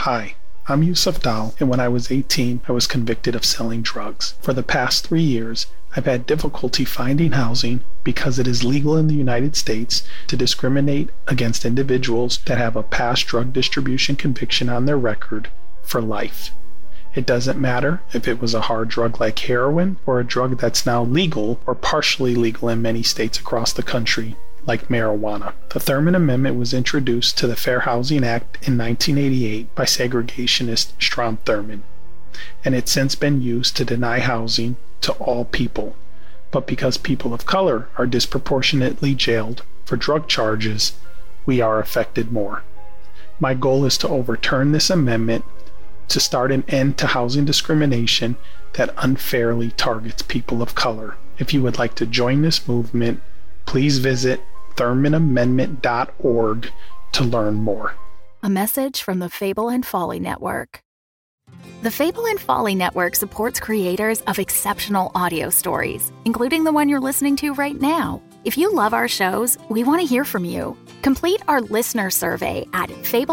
Hi, I'm Yusuf Dal, and when I was 18, I was convicted of selling drugs. For the past 3 years, I've had difficulty finding housing because it is legal in the United States to discriminate against individuals that have a past drug distribution conviction on their record for life. It doesn't matter if it was a hard drug like heroin or a drug that's now legal or partially legal in many states across the country, like marijuana. The Thurmond Amendment was introduced to the Fair Housing Act in 1988 by segregationist Strom Thurmond, and it's since been used to deny housing to all people. But because people of color are disproportionately jailed for drug charges, we are affected more. My goal is to overturn this amendment to start an end to housing discrimination that unfairly targets people of color. If you would like to join this movement, please visit ThurmondAmendment.org to learn more. A message from the Fable and Folly Network. The Fable and Folly Network supports creators of exceptional audio stories, including the one you're listening to right now. If you love our shows, we want to hear from you. Complete our listener survey at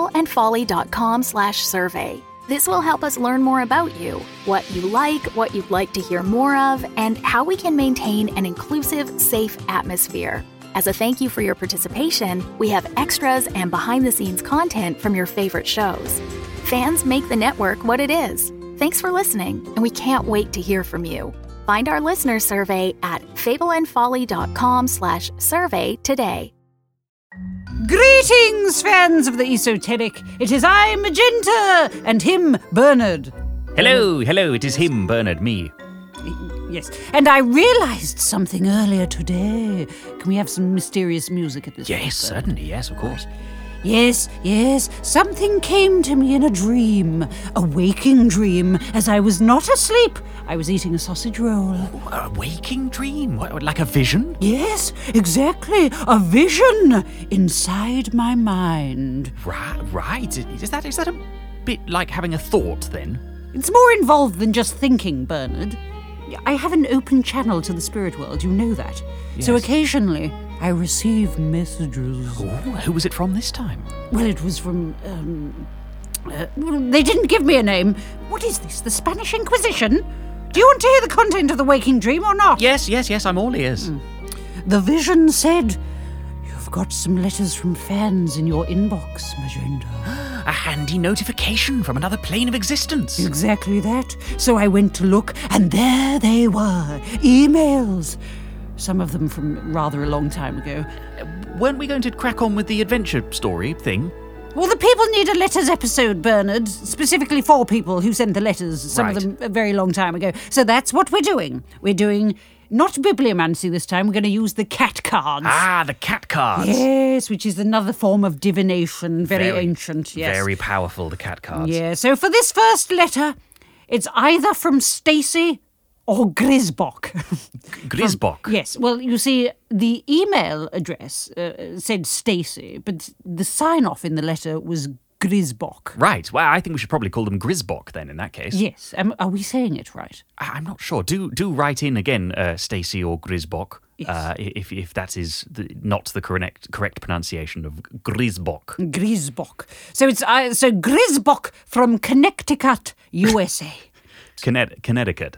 fableandfolly.com/survey. This will help us learn more about you, what you like, what you'd like to hear more of, and how we can maintain an inclusive, safe atmosphere. As a thank you for your participation, we have extras and behind-the-scenes content from your favorite shows. Fans make the network what it is. Thanks for listening, and we can't wait to hear from you. Find our listener survey at fableandfolly.com/survey today. Greetings, fans of the esoteric. It is I, Magenta, and him, Bernard. Hello, it is him, Bernard, me. Yes, and I realized something earlier today. Can we have some mysterious music at this point? Yes, certainly, yes, of course. Yes, something came to me in a dream, a waking dream, as I was not asleep. I was eating a sausage roll. A waking dream? What, like a vision? Yes, exactly, a vision inside my mind. Right. Is that a bit like having a thought, then? It's more involved than just thinking, Bernard. I have an open channel to the spirit world, you know that. Yes. So occasionally, I receive messages. Oh, who was it from this time? Well, it was from, they didn't give me a name. What is this, the Spanish Inquisition? Do you want to hear the content of the waking dream or not? Yes, I'm all ears. The vision said, "You've got some letters from fans in your inbox, Magenta." A handy notification from another plane of existence. Exactly that. So I went to look, and there they were, emails. Some of them from rather a long time ago. Weren't we going to crack on with the adventure story thing? Well, the People Need a Letters episode, Bernard, specifically for people who sent the letters, some of them a very long time ago. So that's what we're doing. We're doing not bibliomancy this time. We're going to use the cat cards. Ah, the cat cards. Yes, which is another form of divination, very ancient, yes. Very powerful, the cat cards. Yeah, so for this first letter, it's either from Stacy or Grisbock. Grisbock? Yes, well, you see, the email address said Stacy, but the sign-off in the letter was Grisbock. Right, well, I think we should probably call them Grisbock then, in that case. Yes, are we saying it right? I'm not sure. Do write in again, Stacy or Grisbock, yes. if that is not the correct pronunciation of Grisbock. Grisbock. So it's Grisbock from Connecticut, USA. Connecticut.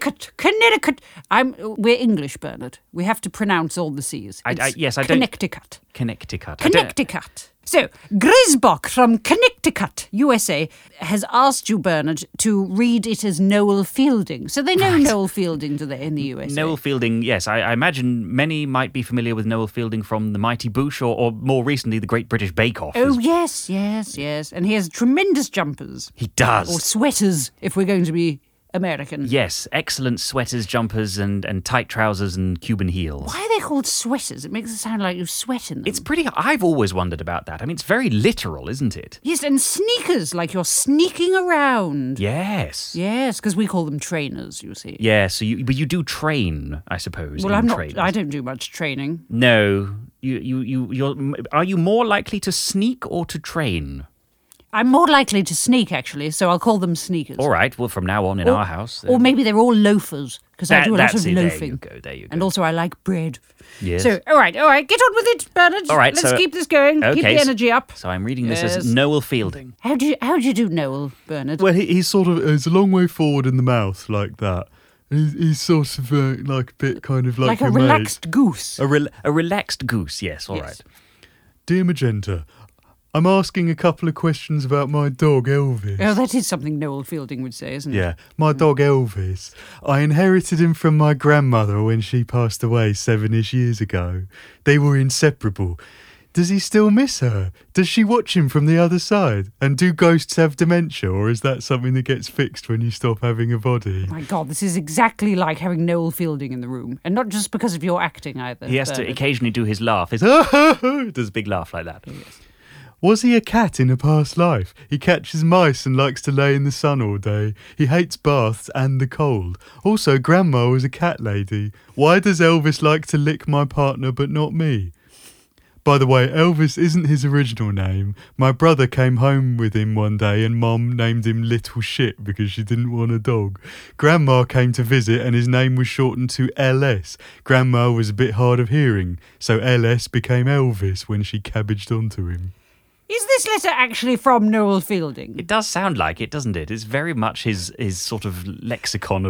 We're English, Bernard. We have to pronounce all the C's. Yes, I don't... Connecticut. Connecticut. So, Grisbock from Connecticut, USA, has asked you, Bernard, to read it as Noel Fielding. So they know Noel Fielding, do they, in the USA? Noel Fielding, yes. I imagine many might be familiar with Noel Fielding from The Mighty Boosh or more recently, The Great British Bake Off. Oh, yes. And he has tremendous jumpers. He does. Or sweaters, if we're going to be American. Yes, excellent sweaters, jumpers, and tight trousers and Cuban heels. Why are they called sweaters? It makes it sound like you sweat in them. It's pretty... I've always wondered about that. I mean, it's very literal, isn't it? Yes, and sneakers, like you're sneaking around. Yes. Yes, because we call them trainers, you see. Yeah, so but you do train, I suppose. Well, trainers. I don't do much training. No. Are you more likely to sneak or to train? I'm more likely to sneak, actually, so I'll call them sneakers. All right. Well, from now on in our house. Or maybe they're all loafers, because I do a lot of loafing. There you go. And also I like bread. Yes. So, all right, get on with it, Bernard. All right, let's keep this going. Okay, keep the energy up. So I'm reading this as Noel Fielding. How do you do, Noel, Bernard? Well, he's sort of, he's a long way forward in the mouth like that. He's sort of like a bit kind of like a relaxed goose. A relaxed goose, yes, all right. Dear Magenta, I'm asking a couple of questions about my dog Elvis. Oh, that is something Noel Fielding would say, isn't it? Yeah, my dog Elvis. I inherited him from my grandmother when she passed away 7-ish years ago. They were inseparable. Does he still miss her? Does she watch him from the other side? And do ghosts have dementia, or is that something that gets fixed when you stop having a body? My God, this is exactly like having Noel Fielding in the room. And not just because of your acting either. He has to occasionally do his laugh. Does a big laugh like that. Yes. Was he a cat in a past life? He catches mice and likes to lay in the sun all day. He hates baths and the cold. Also, Grandma was a cat lady. Why does Elvis like to lick my partner but not me? By the way, Elvis isn't his original name. My brother came home with him one day and Mom named him Little Shit because she didn't want a dog. Grandma came to visit and his name was shortened to LS. Grandma was a bit hard of hearing, so LS became Elvis when she cabbaged onto him. Is this letter actually from Noel Fielding? It does sound like it, doesn't it? It's very much his sort of lexicon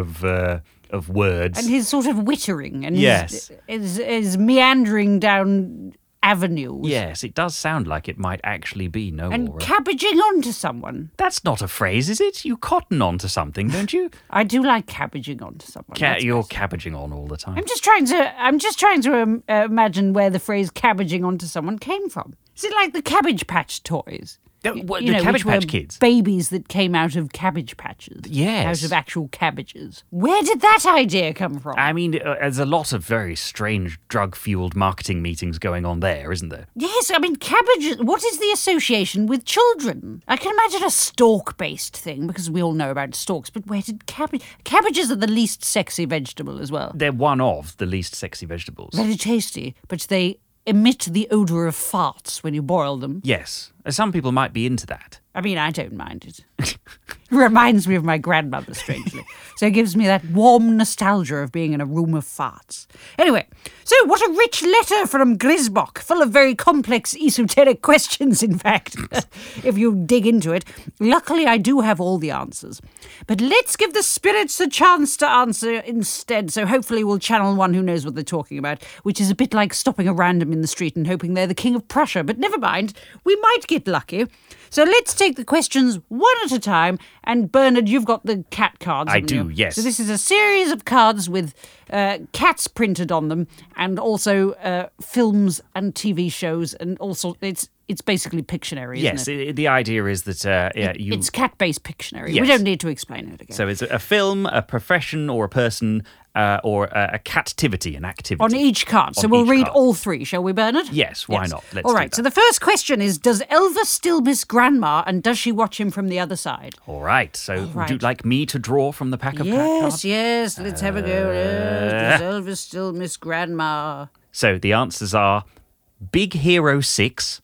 of words. And his sort of wittering and yes. his meandering down avenues. Yes, it does sound like it might actually be Noel. And cabbaging onto someone. That's not a phrase, is it? You cotton onto something, don't you? I do like cabbaging onto someone. You're cabbaging on all the time. I'm just trying to imagine where the phrase cabbaging onto someone came from. Is it like the Cabbage Patch toys? The Cabbage Patch Kids? Babies that came out of cabbage patches. Yes. Out of actual cabbages. Where did that idea come from? I mean, there's a lot of very strange drug-fueled marketing meetings going on there, isn't there? Yes, I mean, cabbages. What is the association with children? I can imagine a stalk-based thing, because we all know about stalks, but where did cabbages are the least sexy vegetable as well. They're one of the least sexy vegetables. Very tasty, but they emit the odour of farts when you boil them. Yes. Some people might be into that. I mean, I don't mind it. It reminds me of my grandmother, strangely. So it gives me that warm nostalgia of being in a room of farts. Anyway, so what a rich letter from Grisbock, full of very complex, esoteric questions, in fact, if you dig into it. Luckily, I do have all the answers. But let's give the spirits a chance to answer instead, so hopefully we'll channel one who knows what they're talking about, which is a bit like stopping a random in the street and hoping they're the King of Prussia. But never mind, we might get lucky. So let's take the questions one at a time. And Bernard, you've got the cat cards. I do, yes. So this is a series of cards with cats printed on them, and also films and TV shows, and also it's basically Pictionary. Yes, isn't it? The idea is that it's cat-based Pictionary. Yes. We don't need to explain it again. So it's a film, a profession, or a person, or a captivity, an activity. On each card. So we'll read all three, shall we, Bernard? Yes, why not? Let's all right, do that. so the first question is, does Elvis still miss Grandma, and does she watch him from the other side? All right, so would you like me to draw from the pack of cat cards? Yes, let's have a go. Does Elvis still miss Grandma? So the answers are Big Hero 6,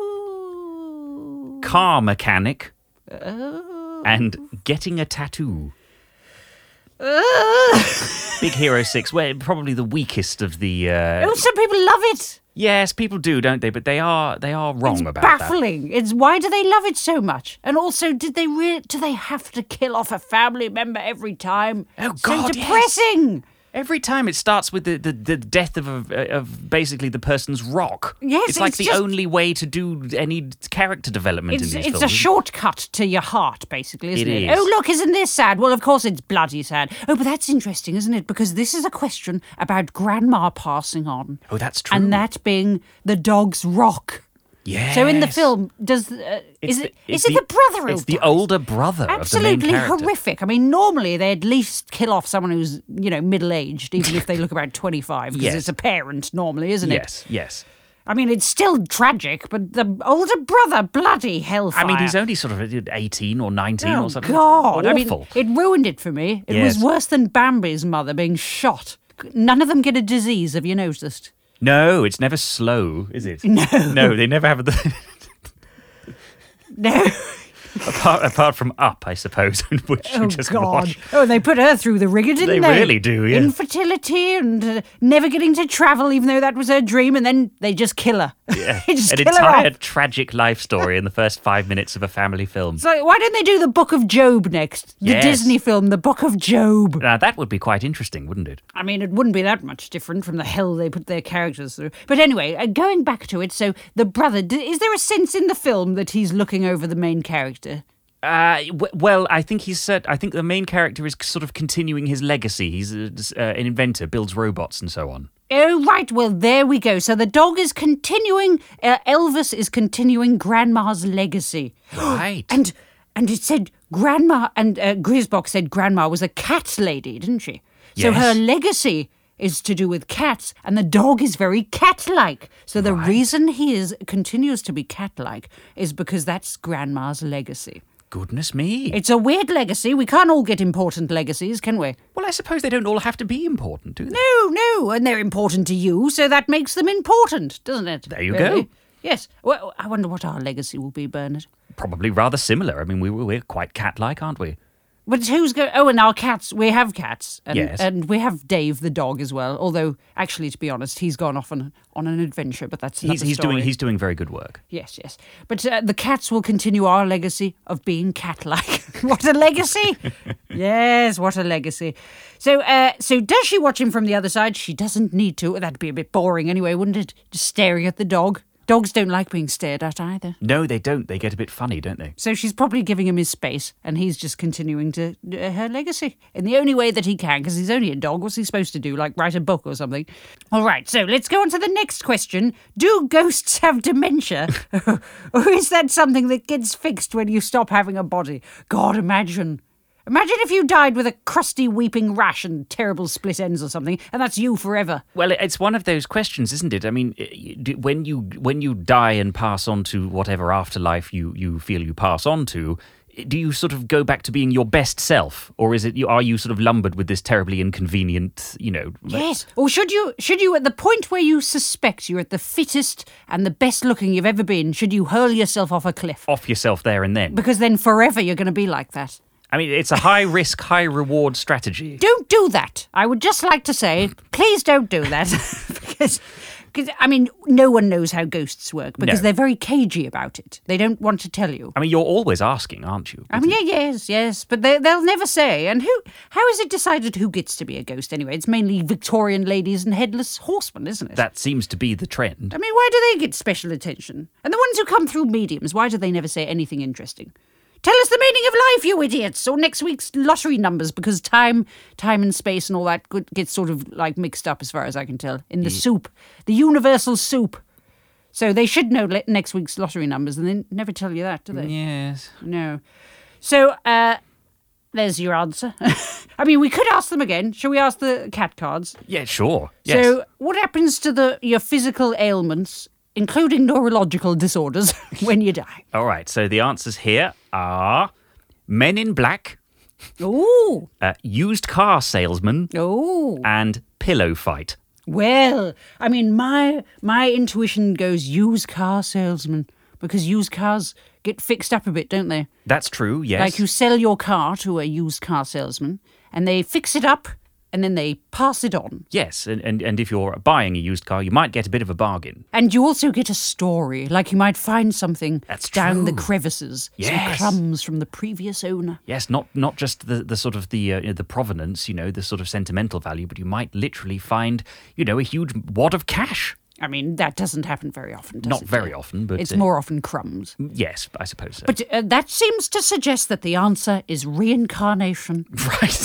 Oh. Car Mechanic, Oh. and Getting a Tattoo. Big Hero 6, well, probably the weakest of the... Oh, some people love it. Yes, people do, don't they? But they are wrong It's about that. baffling. It's why do they love it so much? And also, do they have to kill off a family member every time? Oh, God, so depressing. Every time it starts with the death of basically the person's rock. Yes, it's like it's the just- only way to do any character development in these It's films. a shortcut to your heart, basically, isn't it? It is. Oh, look, isn't this sad? Well, of course it's bloody sad. Oh, but that's interesting, isn't it? Because this is a question about Grandma passing on. Oh, that's true. And that being the dog's rock. Yes. So in the film, is it the brother who It's the dies? older brother Absolutely of the main character. horrific. I mean, normally they at least kill off someone who's, middle-aged, even if they look about 25, because Yes. it's a parent normally, isn't it? Yes, yes. I mean, it's still tragic, but the older brother, bloody hellfire. I mean, he's only sort of 18 or 19 Oh, or something. God. Awful. I mean, it ruined it for me. It Yes. was worse than Bambi's mother being shot. None of them get a disease, have you noticed? No, it's never slow, is it? No. No, they never have the... No. apart from Up, I suppose, which Oh, you just God. watch. Oh, they put her through the ringer, didn't they? They really do, yeah. Infertility and never getting to travel, even though that was her dream, and then they just kill her. Yeah. They just An kill her entire off. tragic life story in the first 5 minutes of a family film. So why don't they do the Book of Job next? The Yes. Disney film, The Book of Job. Now, that would be quite interesting, wouldn't it? I mean, it wouldn't be that much different from the hell they put their characters through. But anyway, going back to it, so the brother, is there a sense in the film that he's looking over the main character? Well, I think I think the main character is sort of continuing his legacy. He's an inventor, builds robots and so on. Oh, right. Well, there we go. So the dog is continuing, Elvis is continuing Grandma's legacy. Right. And it said Grandma, and Grisbox said Grandma was a cat lady, didn't she? So Yes. her legacy is to do with cats, and the dog is very cat-like. So the reason he continues to be cat-like is because that's Grandma's legacy. Goodness me. It's a weird legacy. We can't all get important legacies, can we? Well, I suppose they don't all have to be important, do they? No, and they're important to you, so that makes them important, doesn't it? There you go. Yes. Well, I wonder what our legacy will be, Bernard. Probably rather similar. I mean, we're quite cat-like, aren't we? But who's going? Oh, and our cats. We have cats, and, Yes. and we have Dave the dog as well. Although, actually, to be honest, he's gone off on an adventure. But that's another story. He's doing very good work. Yes. But the cats will continue our legacy of being cat-like. What a legacy! Yes, what a legacy. So does she watch him from the other side? She doesn't need to. That'd be a bit boring anyway, wouldn't it? Just staring at the dog. Dogs don't like being stared at either. No, they don't. They get a bit funny, don't they? So she's probably giving him his space, and he's just continuing to her legacy in the only way that he can, because he's only a dog. What's he supposed to do? Like write a book or something? All right, so let's go on to the next question. Do ghosts have dementia? Or is that something that gets fixed when you stop having a body? God, imagine if you died with a crusty weeping rash and terrible split ends or something, and that's you forever. Well, it's one of those questions, isn't it? I mean, when you die and pass on to whatever afterlife you feel you pass on to, do you sort of go back to being your best self, or are you sort of lumbered with this terribly inconvenient, Yes. Or should you at the point where you suspect you're at the fittest and the best looking you've ever been, should you hurl yourself off a cliff? off yourself there and then? Because then forever you're going to be like that. I mean, it's a high-risk, high-reward strategy. Don't do that. I would just like to say, please don't do that. because, I mean, no one knows how ghosts work because No. they're very cagey about it. They don't want to tell you. I mean, you're always asking, aren't you? I mean, yes, but they'll never say. And how is it decided who gets to be a ghost anyway? It's mainly Victorian ladies and headless horsemen, isn't it? That seems to be the trend. I mean, why do they get special attention? And the ones who come through mediums, why do they never say anything interesting? Tell us the meaning of life, you idiots, or next week's lottery numbers, because time and space and all that gets sort of like mixed up as far as I can tell in the soup, the universal soup. So they should know next week's lottery numbers, and they never tell you that, do they? Yes. No. So there's your answer. I mean, we could ask them again. Shall we ask the cat cards? Yeah, sure. Yes. So what happens to your physical ailments, including neurological disorders, when you die? All right, so the answers here are Men in Black, Ooh. Used Car Salesman, Oh. and Pillow Fight. Well, I mean, my intuition goes used car salesman, because used cars get fixed up a bit, don't they? That's true, yes. Like you sell your car to a used car salesman, and they fix it up, and then they pass it on. Yes, and if you're buying a used car, you might get a bit of a bargain. And you also get a story, like you might find something That's down the true. crevices, some Yes. crumbs from the previous owner. Yes, not just the sort of the provenance, the sort of sentimental value, but you might literally find, a huge wad of cash. I mean, that doesn't happen very often, does Not it? very often, but It's more often crumbs. yes, I suppose so. But that seems to suggest that the answer is reincarnation. right.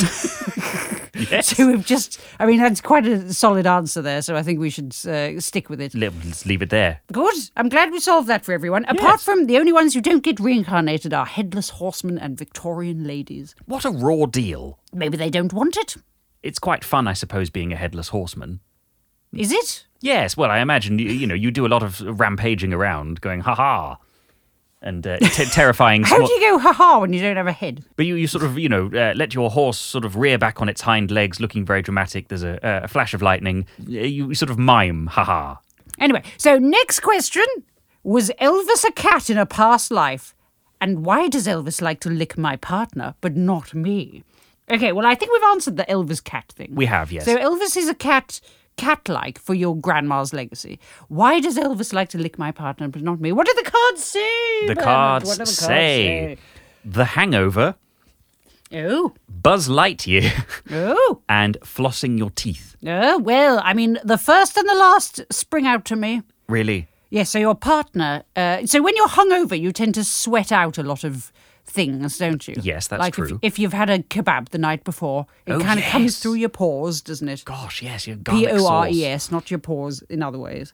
yes. So that's quite a solid answer there, so I think we should stick with it. Let's leave it there. Good. I'm glad we solved that for everyone. Apart from the only ones who don't get reincarnated are headless horsemen and Victorian ladies. What a raw deal. Maybe they don't want it. It's quite fun, I suppose, being a headless horseman. Is it? Yes, well, I imagine, you do a lot of rampaging around, going, ha-ha, and terrifying... How do you go ha-ha when you don't have a head? But you sort of, let your horse sort of rear back on its hind legs, looking very dramatic. There's a flash of lightning. You sort of mime, ha-ha. Anyway, so next question. Was Elvis a cat in a past life? And why does Elvis like to lick my partner, but not me? Okay, well, I think we've answered the Elvis cat thing. We have, yes. So Elvis is a cat-like for your grandma's legacy. Why does Elvis like to lick my partner, but not me? What do the cards say? The Bernard? cards What do the say The Hangover, Oh. Buzz Lightyear, Oh. and flossing your teeth. Oh, well, I mean, the first and the last spring out to me. Really? Yes, so your partner... so when you're hungover, you tend to sweat out a lot of things, don't you? Yes, that's like true. If you've had a kebab the night before, it Oh, kind of yes. comes through your pores, doesn't it? Gosh, yes, your garlic P-O-R-E-S, sauce. not your pores in other ways.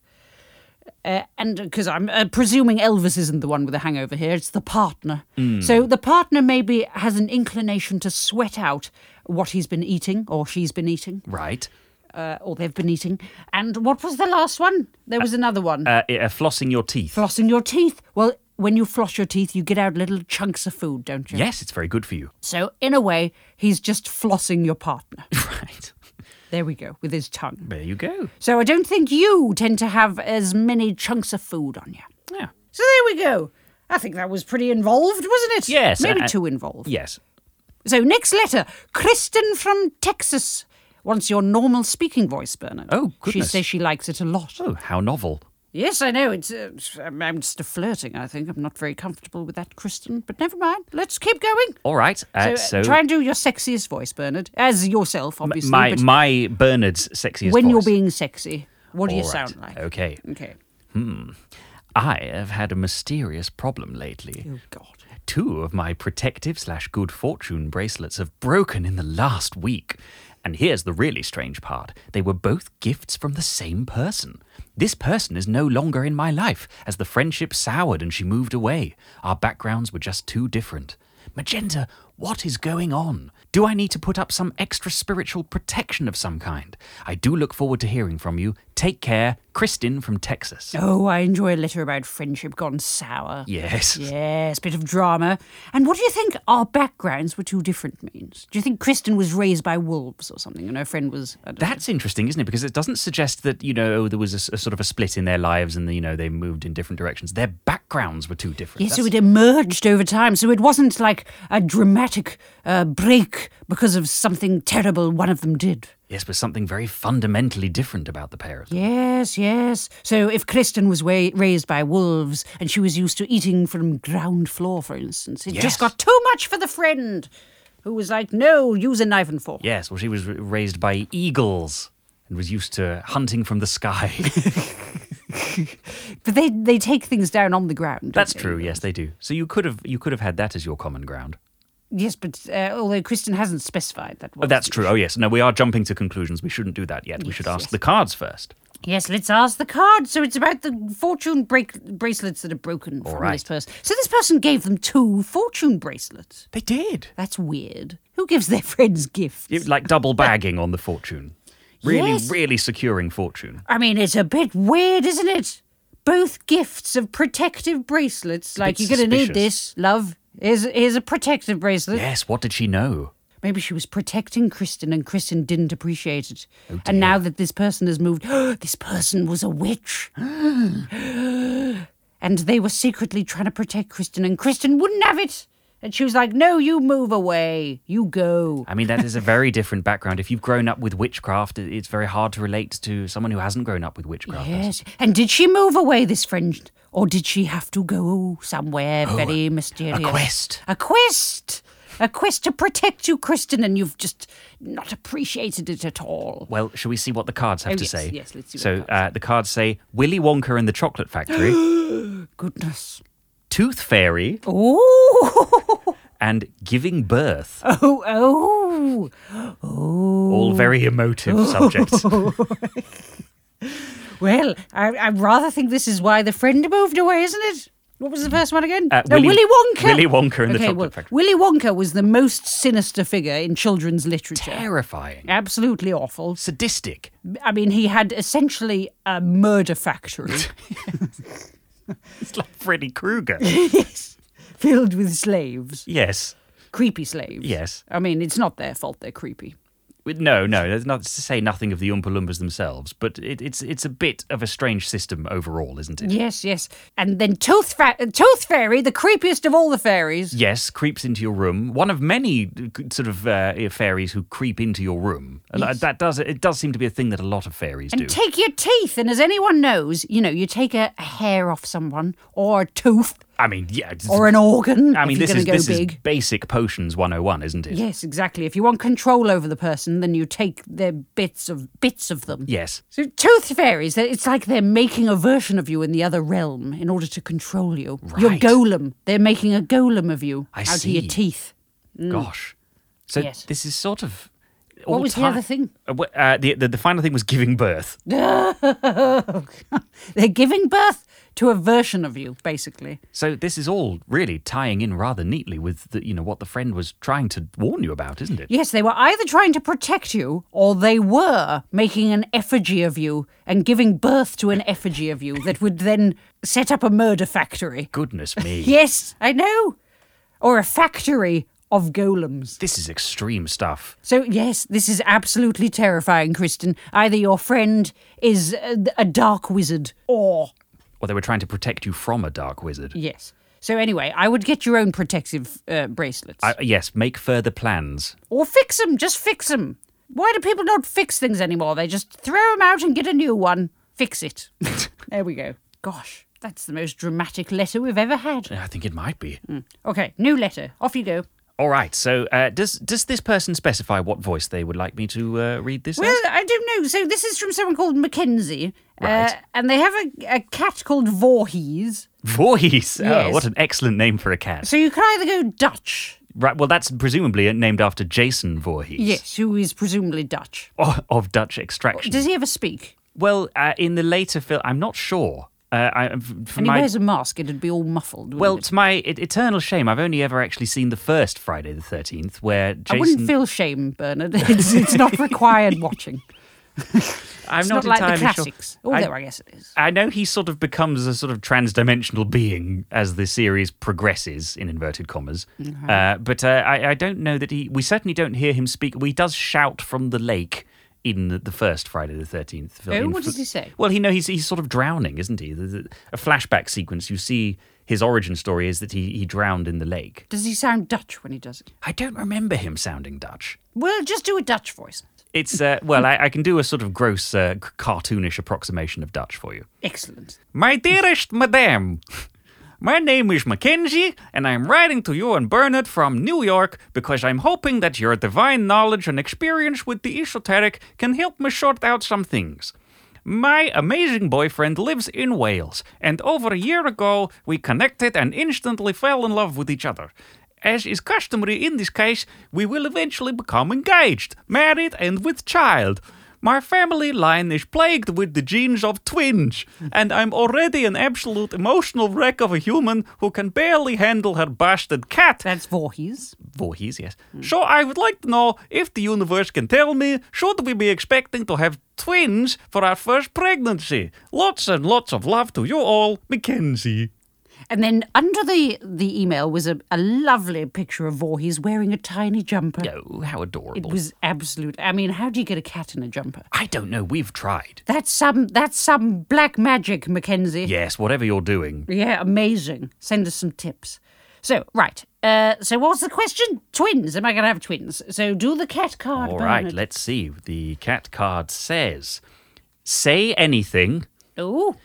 And because I'm presuming Elvis isn't the one with the hangover here, it's the partner. So the partner maybe has an inclination to sweat out what he's been eating or she's been eating. Right. Or they've been eating. And what was the last one? There was another one. Flossing your teeth. Flossing your teeth. Well, when you floss your teeth, you get out little chunks of food, don't you? Yes, it's very good for you. So, in a way, he's just flossing your partner. Right. There we go, with his tongue. There you go. So I don't think you tend to have as many chunks of food on you. Yeah. So there we go. I think that was pretty involved, wasn't it? Yes, Maybe and- too involved. Yes. So next letter. Kristen from Texas wants your normal speaking voice, Bernard. Oh, She goodness. says she likes it a lot. Oh, how novel. Yes, I know. I'm just flirting, I think. I'm not very comfortable with that, Kristen. But never mind. Let's keep going. All right. So try and do your sexiest voice, Bernard. As yourself, obviously. but my Bernard's sexiest when voice. you're being sexy, what do you All right. sound like? Okay. Okay. I have had a mysterious problem lately. Oh, God. 2 of my protective/good fortune bracelets have broken in the last week. And here's the really strange part. They were both gifts from the same person. This person is no longer in my life, as the friendship soured and she moved away. Our backgrounds were just too different. Magenta, what is going on? Do I need to put up some extra spiritual protection of some kind? I do look forward to hearing from you. Take care. Kristin from Texas. Oh, I enjoy a letter about friendship gone sour. Yes. Yes, bit of drama. And what do you think our backgrounds were too different means? Do you think Kristen was raised by wolves or something and her friend was... I don't know. That's interesting, isn't it? Because it doesn't suggest that, there was a sort of a split in their lives and, they moved in different directions. Their backgrounds were too different. Yes, so it emerged over time. So it wasn't like a dramatic break because of something terrible one of them did. Yes, but something very fundamentally different about the pair of them. Yes. So if Kristen was raised by wolves and she was used to eating from ground floor, for instance, it Yes. just got too much for the friend who was like, no, use a knife and fork. Yes, well, she was raised by eagles and was used to hunting from the sky. But they take things down on the ground. don't That's they? true, yes, they do. So you could have had that as your common ground. Yes, but although Kristen hasn't specified that. Oh, that's true. Oh, yes. No, we are jumping to conclusions. We shouldn't do that yet. We should ask yes. the cards first. Yes, let's ask the card. So it's about the fortune bracelets that are broken from right. this person. So this person gave them 2 fortune bracelets. They did. That's weird. Who gives their friends gifts? Like double bagging on the fortune. Really, Yes. really securing fortune. I mean, it's a bit weird, isn't it? Both gifts of protective bracelets. Like, bit you're going to need suspicious. this, love. Here's a protective bracelet. Yes, what did she know? Maybe she was protecting Kristen and Kristen didn't appreciate it. Oh, And now that this person has moved, this person was a witch. And they were secretly trying to protect Kristen and Kristen wouldn't have it. And she was like, no, you move away. You go. I mean, that is a very different background. If you've grown up with witchcraft, it's very hard to relate to someone who hasn't grown up with witchcraft. Yes. And did she move away, this friend? Or did she have to go somewhere very mysterious? A quest. A quest. A quest to protect you, Kristen, and you've just not appreciated it at all. Well, shall we see what the cards have Oh, to yes, say? yes, let's see what So the cards the cards say Willy Wonka and the Chocolate Factory, Goodness. Tooth Fairy, Oh. and Giving Birth. Oh. All very emotive subjects. Well, I rather think this is why the friend moved away, isn't it? What was the first one again? Willy- Willy Wonka. Willy Wonka and the Okay, Chocolate well, Factory. Willy Wonka was the most sinister figure in children's literature. Terrifying. Absolutely awful. Sadistic. I mean, he had essentially a murder factory It's like Freddy Krueger. filled with slaves. Yes. Creepy slaves. Yes. I mean, it's not their fault they're creepy. No, there's not to say nothing of the Oompa Loompas themselves, but it's a bit of a strange system overall, isn't it? Yes. And then Tooth Fairy, the creepiest of all the fairies. Yes, creeps into your room. One of many sort of fairies who creep into your room. Yes. It does seem to be a thing that a lot of fairies do. And take your teeth. And as anyone knows, you take a hair off someone or a tooth. I mean, yeah. Or an organ. I mean, this is basic potions 101, isn't it? Yes, exactly. If you want control over the person, then you take their bits of them. Yes. So tooth fairies, it's like they're making a version of you in the other realm in order to control you. Right. Your golem. They're making a golem of you I out see. of your teeth. Gosh. So Yes. this is sort of... What was the other thing? The final thing was giving birth. They're giving birth to a version of you, basically. So this is all really tying in rather neatly with what the friend was trying to warn you about, isn't it? Yes, they were either trying to protect you or they were making an effigy of you and giving birth to an effigy of you that would then set up a murder factory. Goodness me. Yes, I know. Or a factory of golems. This is extreme stuff. So, yes, this is absolutely terrifying, Kristen. Either your friend is a dark wizard or... Or they were trying to protect you from a dark wizard. Yes. So anyway, I would get your own protective bracelets. Yes, make further plans. Or fix them. Just fix them. Why do people not fix things anymore? They just throw them out and get a new one. Fix it. There we go. Gosh, that's the most dramatic letter we've ever had. I think it might be. Okay, new letter. Off you go. All right, so does this person specify what voice they would like me to read this Well, as? I don't know. So this is from someone called Mackenzie. Right. And they have a cat called Voorhees. Voorhees. Oh, Yes. what an excellent name for a cat. So you can either go Dutch. Right, well, that's presumably named after Jason Voorhees. Yes, who is presumably Dutch. Of Dutch extraction. Does he ever speak? Well, in the later film, I'm not sure. And he wears a mask, it'd be all muffled. Well, it? to my eternal shame, I've only ever actually seen the first Friday the 13th, where Jason... I wouldn't feel shame, Bernard. It's not required watching. I'm It's not not like the entirely sure. classics. Although I guess it is. I know he sort of becomes a sort of trans-dimensional being as the series progresses, in inverted commas. But I don't know that we certainly don't hear him speak. Well, he does shout from the lake in the first Friday the 13th film. Oh, what does he say? Well, he's sort of drowning, isn't he? There's a flashback sequence. You see his origin story is that he drowned in the lake. Does he sound Dutch when he does it? I don't remember him sounding Dutch. Well, just do a Dutch voice. It's, I can do a sort of gross, cartoonish approximation of Dutch for you. Excellent. My dearest madame, my name is Mackenzie, and I'm writing to you and Bernard from New York because I'm hoping that your divine knowledge and experience with the esoteric can help me sort out some things. My amazing boyfriend lives in Wales, and over a year ago, we connected and instantly fell in love with each other. As is customary in this case, we will eventually become engaged, married, and with child. My family line is plagued with the genes of twins, and I'm already an absolute emotional wreck of a human who can barely handle her bastard cat. That's Voorhees. Voorhees, yes. So I would like to know if the universe can tell me, should we be expecting to have twins for our first pregnancy? Lots and lots of love to you all, Mackenzie. And then under the email was a lovely picture of Voorhees wearing a tiny jumper. Oh, how adorable. It was absolute. I mean, how do you get a cat in a jumper? I don't know, we've tried. That's some black magic, Mackenzie. Yes, whatever you're doing. Yeah, amazing. Send us some tips. So, right. So what's the question? Twins. Am I going to have twins? So do the cat card, All right, Bernard. let's see. The cat card says, say anything. Oh.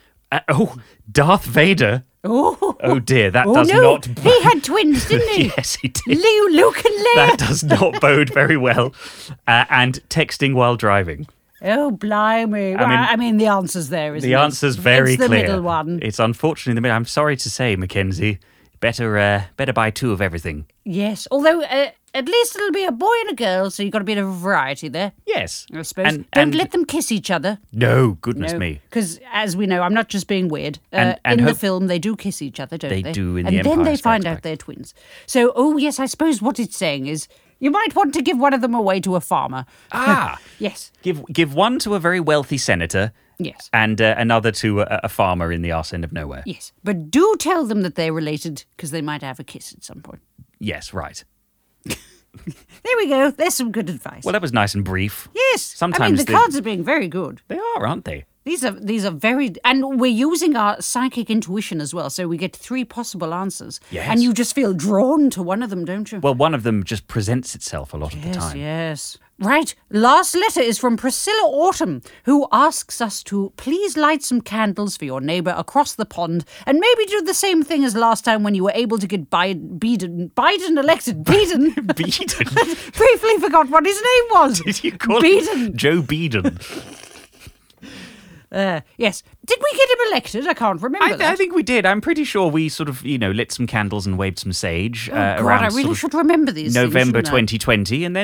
Darth Vader. Oh dear, that does no. not... He had twins, didn't he? Yes, he did. Luke and Leia. That does not bode very well. And texting while driving. Oh, blimey. I mean, the answer's there, isn't it? The answer's very it's the clear. middle one. It's unfortunately the middle. I'm sorry to say, Mackenzie. Better buy two of everything. Yes, although at least it'll be a boy and a girl, so you've got a bit of variety there. Yes. I suppose. Don't let them kiss each other. No, goodness me. Because, as we know, I'm not just being weird. And in the film, they do kiss each other, don't they? They do in and The Empire then they Strikes find Back. out they're twins. So, yes, I suppose what it's saying is you might want to give one of them away to a farmer. Ah. Yes. Give one to a very wealthy senator. Yes. And another to a farmer in the arse end of nowhere. Yes. But do tell them that they're related, because they might have a kiss at some point. Yes, right. There we go. There's some good advice. Well, that was nice and brief. Yes. Sometimes the cards are being very good. They are, aren't they? These are very, and we're using our psychic intuition as well, so we get 3 possible answers. Yes. And you just feel drawn to one of them, don't you? Well, one of them just presents itself a lot of the time. Yes. Right. Last letter is from Priscilla Autumn, who asks us to please light some candles for your neighbour across the pond and maybe do the same thing as last time when you were able to get Biden elected. Biden? Beeden? Briefly forgot what his name was. Did you call Beeden. him Joe Beeden? Yes. Did we get him elected? I can't remember that. I think we did. I'm pretty sure we sort of, lit some candles and waved some sage God, around I really sort of should remember these November things, shouldn't I? 2020, and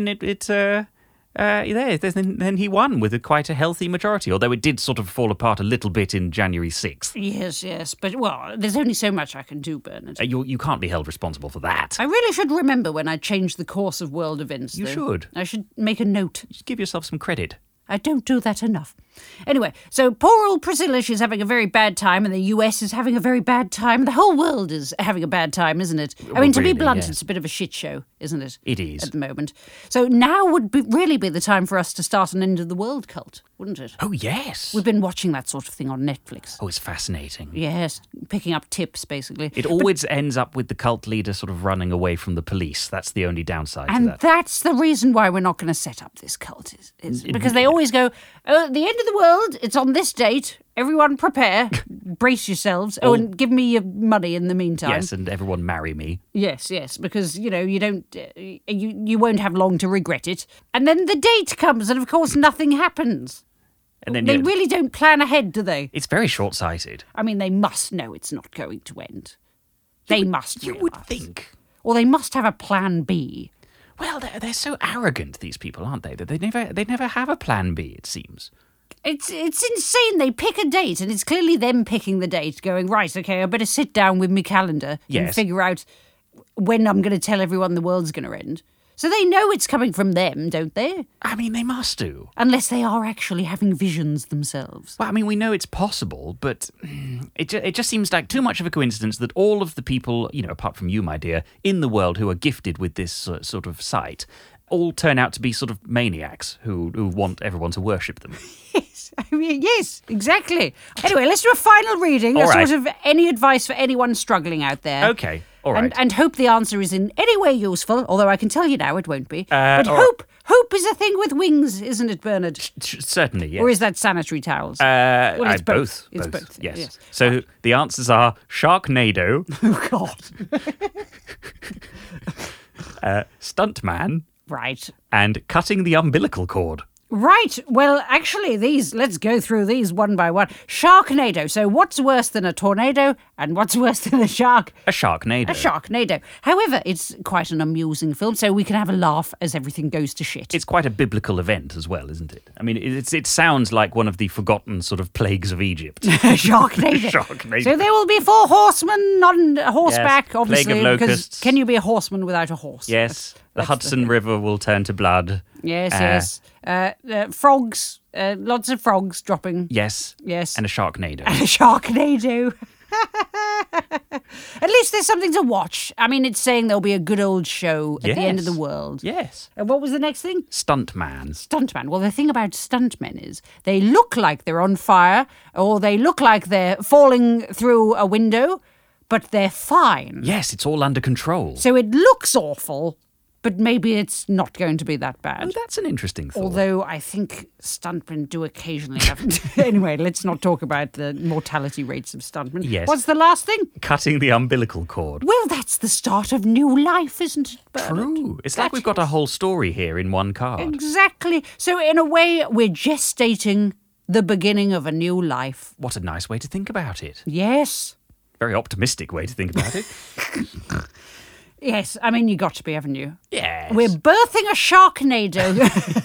then then he won with quite a healthy majority, although it did sort of fall apart a little bit in January 6th. Yes. But, well, there's only so much I can do, Bernard. You can't be held responsible for that. I really should remember when I change the course of world events. You though. should. I should make a note. Just give yourself some credit. I don't do that enough. Anyway, so poor old Priscilla, she's having a very bad time, and the US is having a very bad time. The whole world is having a bad time, isn't it? I mean, to be really, blunt, yes. it's a bit of a shit show, isn't it? It is. At the moment. So now would really be the time for us to start an end of the world cult, wouldn't it? Oh, yes. We've been watching that sort of thing on Netflix. Oh, it's fascinating. Yes, picking up tips, basically. It always ends up with the cult leader sort of running away from the police. That's the only downside to And that. that's the reason why we're not going to set up this cult. Is because they always go, oh, the end of the world, it's on this date. Everyone prepare, brace yourselves. Oh, and give me your money in the meantime. Yes, and everyone marry me. Yes, because, you don't, you won't have long to regret it. And then the date comes and, of course, nothing happens. And then They really don't plan ahead, do they? It's very short-sighted. I mean, they must know it's not going to end. They must You would realise. think. Or they must have a plan B. Well, they're so arrogant, these people, aren't they? That they never have a plan B, it seems. It's insane. They pick a date, and it's clearly them picking the date, going, right, okay, I better sit down with my calendar and Yes. figure out when I'm going to tell everyone the world's going to end. So they know it's coming from them, don't they? I mean, they must do. Unless they are actually having visions themselves. Well, I mean, we know it's possible, but it just seems like too much of a coincidence that all of the people, apart from you, my dear, in the world who are gifted with this sort of sight, all turn out to be sort of maniacs who want everyone to worship them. Yes, I mean, yes, exactly. Anyway, let's do a final reading. All right. Sort of any advice for anyone struggling out there. Okay, all right. And hope the answer is in any way useful, although I can tell you now it won't be. But all right. hope is a thing with wings, isn't it, Bernard? Certainly, yes. Or is that sanitary towels? Well, it's both. It's both. Yes. So the answers are Sharknado, Oh, God. Stuntman, Right. and Cutting the Umbilical Cord. Right. Well, actually, let's go through these one by one. Sharknado. So what's worse than a tornado and what's worse than a shark? A Sharknado. A Sharknado. However, it's quite an amusing film, so we can have a laugh as everything goes to shit. It's quite a biblical event as well, isn't it? I mean, it sounds like one of the forgotten sort of plagues of Egypt. Sharknado. Sharknado. So there will be 4 horsemen on horseback, Yes, obviously. plague of because locusts. can you be a horseman without a horse? Yes, the That's Hudson River will turn to blood. Yes. Frogs. Lots of frogs dropping. Yes. Yes. And a Sharknado. A Sharknado. At least there's something to watch. I mean, it's saying there'll be a good old show at the end of the Yes. world. Yes. And what was the next thing? Stuntman. Stuntman. Well, the thing about stuntmen is they look like they're on fire or they look like they're falling through a window, but they're fine. Yes, it's all under control. So it looks awful, but maybe it's not going to be that bad. Oh, that's an interesting thought. Although I think stuntmen do occasionally have... Anyway, let's not talk about the mortality rates of stuntmen. Yes. What's the last thing? Cutting the umbilical cord. Well, that's the start of new life, isn't it, Bernard? True. It's like we've got a whole story here in one card. Exactly. So in a way, we're gestating the beginning of a new life. What a nice way to think about it. Yes. Very optimistic way to think about it. Yes, I mean, you got to be, haven't you? Yes. We're birthing a Sharknado.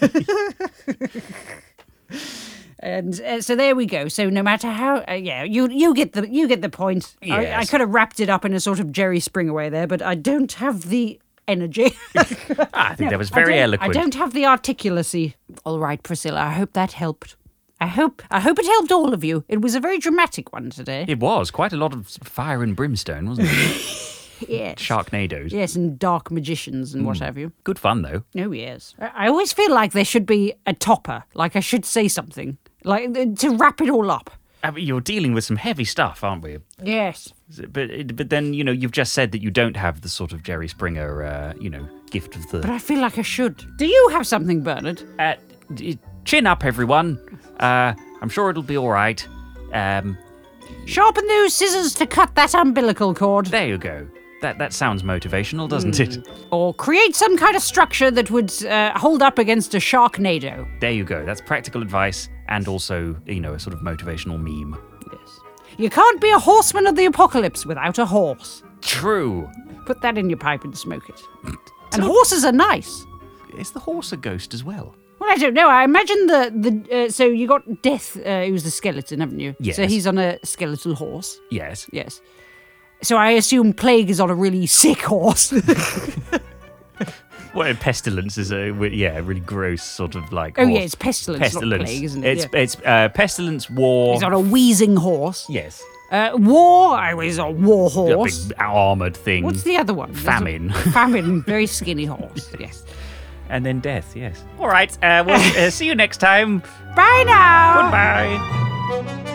And so there we go. So no matter how, you get the point. Yes. I could have wrapped it up in a sort of Jerry Springer way there, but I don't have the energy. I think that was very eloquent. I don't have the articulacy. All right, Priscilla. I hope that helped. I hope it helped all of you. It was a very dramatic one today. It was quite a lot of fire and brimstone, wasn't it? Yes. Sharknadoes. Yes, and dark magicians and what have you. Good fun, though. Oh, yes. I always feel like there should be a topper. Like I should say something. Like to wrap it all up. I mean, you're dealing with some heavy stuff, aren't we? Yes. But then, you've just said that you don't have the sort of Jerry Springer, gift of the... But I feel like I should. Do you have something, Bernard? Chin up, everyone. I'm sure it'll be all right. Sharpen those scissors to cut that umbilical cord. There you go. That sounds motivational, doesn't it? Or create some kind of structure that would hold up against a Sharknado. There you go. That's practical advice and also, a sort of motivational meme. Yes. You can't be a horseman of the apocalypse without a horse. True. Put that in your pipe and smoke it. And horses are nice. Is the horse a ghost as well? Well, I don't know. I imagine so you got Death, who's the skeleton, haven't you? Yes. So he's on a skeletal horse. Yes. Yes. So I assume Plague is on a really sick horse. Well, Pestilence is a really gross sort of like. Oh horse. yeah, it's Pestilence, not Plague, isn't it? It's Pestilence, War. He's on a wheezing horse. Yes. War. He's a war horse. A big armoured thing. What's the other one? Famine. Famine. Very skinny horse. Yes. And then Death. Yes. All right. We'll see you next time. Bye now. Goodbye.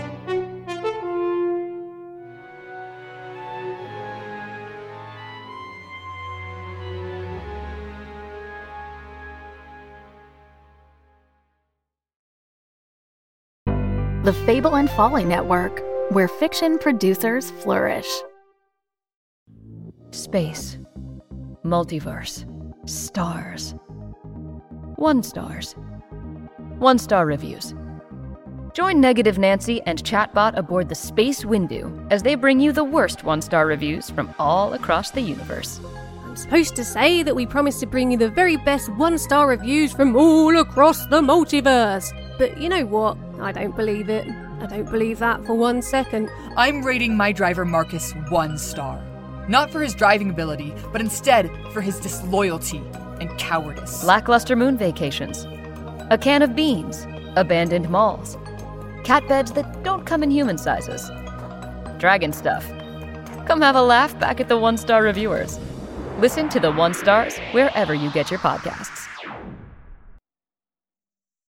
The Fable and Folly Network, where fiction producers flourish. Space. Multiverse. Stars. 1 stars. 1 star reviews. Join Negative Nancy and Chatbot aboard the Space Windu as they bring you the worst 1-star reviews from all across the universe. I'm supposed to say that we promise to bring you the very best 1-star reviews from all across the multiverse. But you know what? I don't believe it. I don't believe that for 1 second. I'm rating my driver Marcus 1 star. Not for his driving ability, but instead for his disloyalty and cowardice. Lackluster moon vacations. A can of beans. Abandoned malls. Cat beds that don't come in human sizes. Dragon stuff. Come have a laugh back at the 1-star reviewers. Listen to the 1 stars wherever you get your podcasts.